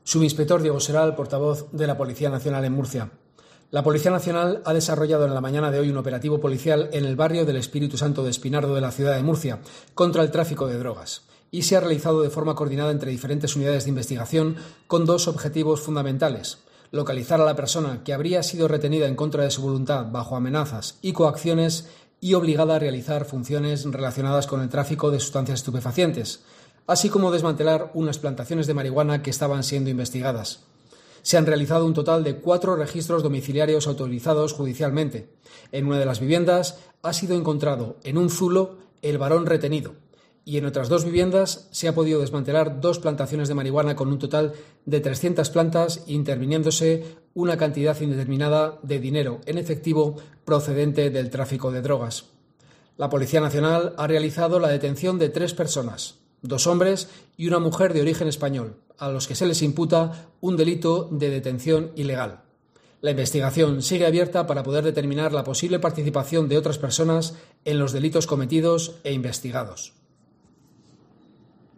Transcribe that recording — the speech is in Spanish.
Subinspector Diego Seral, portavoz de la Policía Nacional en Murcia. La Policía Nacional ha desarrollado en la mañana de hoy un operativo policial en el barrio del Espíritu Santo de Espinardo de la ciudad de Murcia contra el tráfico de drogas y se ha realizado de forma coordinada entre diferentes unidades de investigación con dos objetivos fundamentales: localizar a la persona que habría sido retenida en contra de su voluntad bajo amenazas y coacciones y obligada a realizar funciones relacionadas con el tráfico de sustancias estupefacientes, así como desmantelar unas plantaciones de marihuana que estaban siendo investigadas. Se han realizado un total de 4 registros domiciliarios autorizados judicialmente. En una de las viviendas ha sido encontrado en un zulo el varón retenido y en otras 2 viviendas se ha podido desmantelar 2 plantaciones de marihuana con un total de 300 plantas, interviniéndose una cantidad indeterminada de dinero en efectivo procedente del tráfico de drogas. La Policía Nacional ha realizado la detención de 3 personas, 2 hombres y una mujer de origen español, a los que se les imputa un delito de detención ilegal. La investigación sigue abierta para poder determinar la posible participación de otras personas en los delitos cometidos e investigados.